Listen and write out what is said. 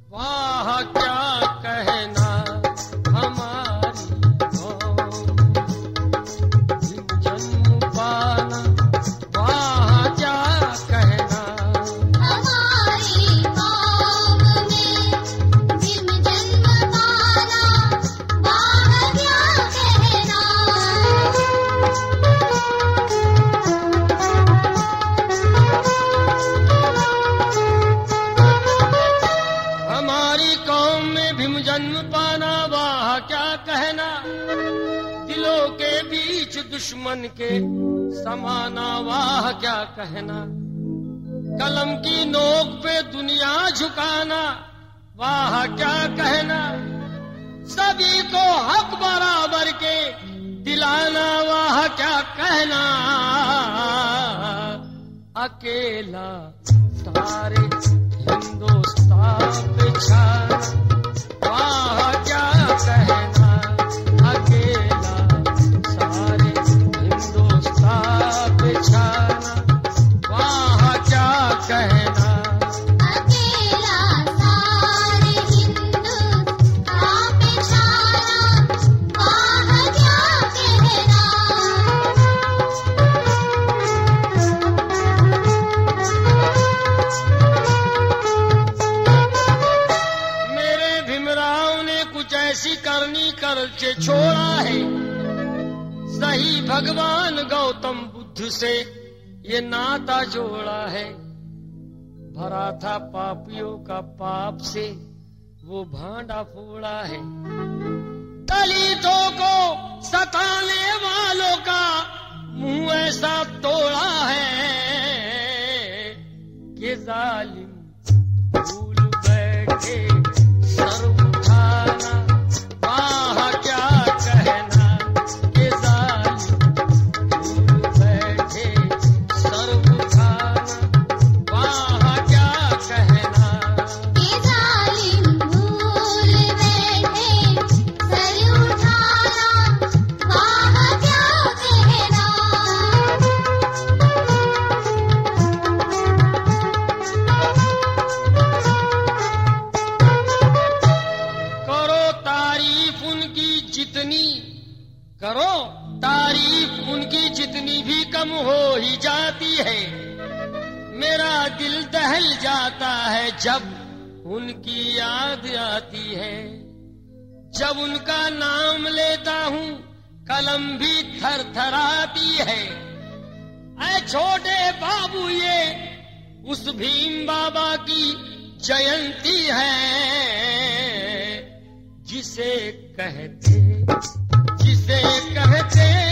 वाह क्या कहना हमारी कौम, जन्म पाना वाह क्या कहना हमारी कौम में जन्म पाना वाह क्या कहना। हमारी कौम में भीम जन्म पाना वाह क्या कहना, दिलों के बीच दुश्मन के समाना वाह क्या कहना, कलम की नोक पे दुनिया झुकाना वाह क्या कहना, सभी को हक बराबर के दिलाना वाह क्या कहना, अकेला सारे हिंदुस्तान पे छाना वाह क्या कहना, अकेला सारे हिंदुस्तान पे छाना वाह क्या कहना। अकेला सारे हिंदुस्तान पे छाना वाह क्या कहना। मेरे भीमराव ने कुछ ऐसी करनी करके छोड़ा है, सही भगवान गौतम बुद्ध से ये नाता जोड़ा है, भरा था पापियों का पाप से वो भांडा फोड़ा है, दलितों को सताने वालों का मुंह ऐसा तोड़ा है कि जालिम भूल बैठे सर उठाना वाह क्या कहना, कि जालिम भूल बैठे सर उठाना वाह क्या कहना। ये जालिम भूल बैठे सर उठाना वाह क्या कहना। करो तारीफ उनकी जितनी, करो तारीफ उनकी जितनी भी कम हो ही जाती है, मेरा दिल दहल जाता है जब उनकी याद आती है, जब उनका नाम लेता हूँ कलम भी थर थराती है, ऐ छोटे बाबू ये उस भीम बाबा की जयंती है, जिसे कहते